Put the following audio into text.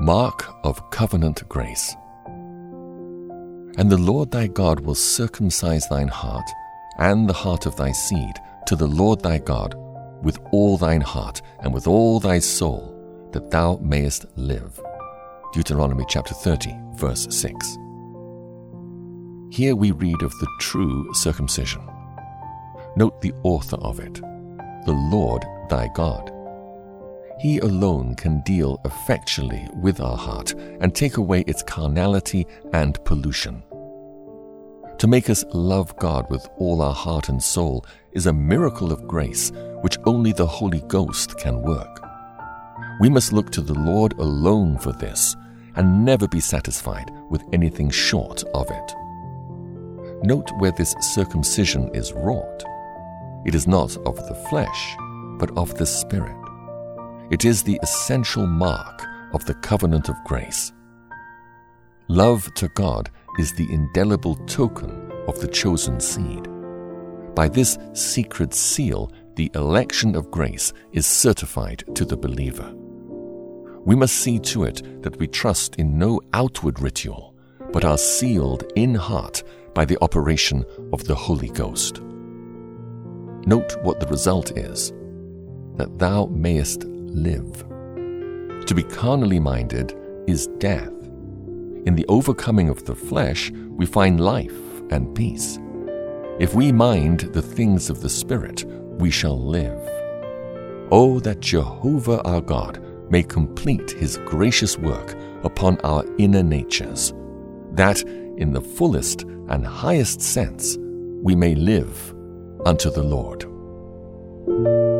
Mark of covenant grace. And the Lord thy God will circumcise thine heart and the heart of thy seed to the Lord thy God with all thine heart and with all thy soul, that thou mayest live. Deuteronomy chapter 30, verse 6. Here we read of the true circumcision. Note the author of it, the Lord thy God. He alone can deal effectually with our heart and take away its carnality and pollution. To make us love God with all our heart and soul is a miracle of grace which only the Holy Ghost can work. We must look to the Lord alone for this and never be satisfied with anything short of it. Note where this circumcision is wrought. It is not of the flesh, but of the Spirit. It is the essential mark of the covenant of grace. Love to God is the indelible token of the chosen seed. By this secret seal, the election of grace is certified to the believer. We must see to it that we trust in no outward ritual, but are sealed in heart by the operation of the Holy Ghost. Note what the result is, that thou mayest live. To be carnally minded is death. In the overcoming of the flesh, we find life and peace. If we mind the things of the Spirit, we shall live. Oh, that Jehovah our God may complete his gracious work upon our inner natures, that in the fullest and highest sense we may live unto the Lord.